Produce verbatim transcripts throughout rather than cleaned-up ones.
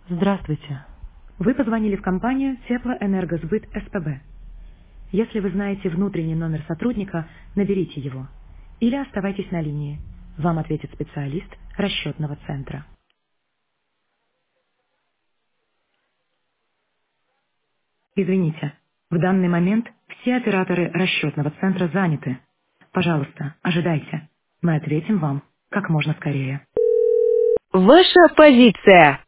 Здравствуйте. Вы позвонили в компанию Теплоэнергосбыт СПБ. Если вы знаете внутренний номер сотрудника, наберите его. Или оставайтесь на линии. Вам ответит специалист расчетного центра. Извините, в данный момент все операторы расчетного центра заняты. Пожалуйста, ожидайте. Мы ответим вам как можно скорее. Ваша позиция.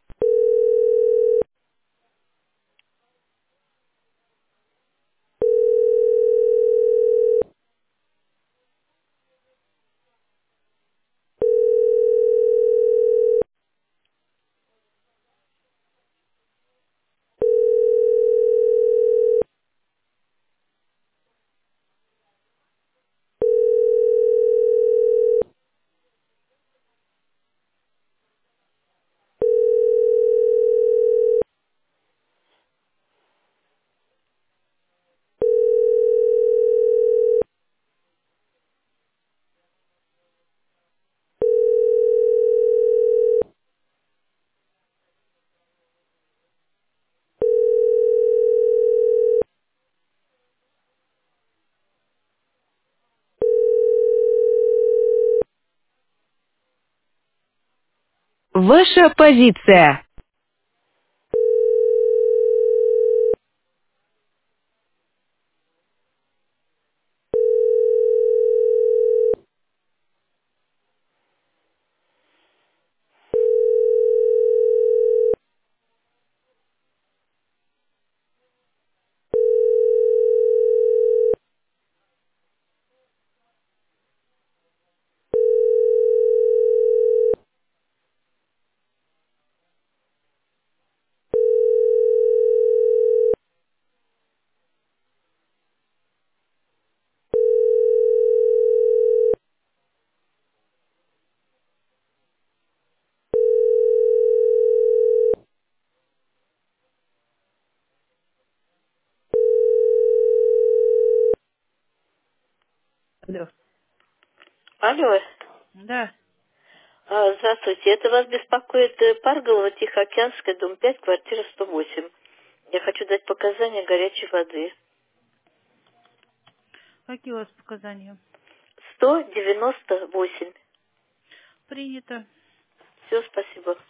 Ваша позиция. Алло. Алло, Да. а, здравствуйте. Это вас беспокоит э, Парголова, Тихоокеанская, дом пять, квартира сто восемь. Я хочу дать показания горячей воды. Какие у вас показания? сто девяносто восемь. Принято. Все, спасибо.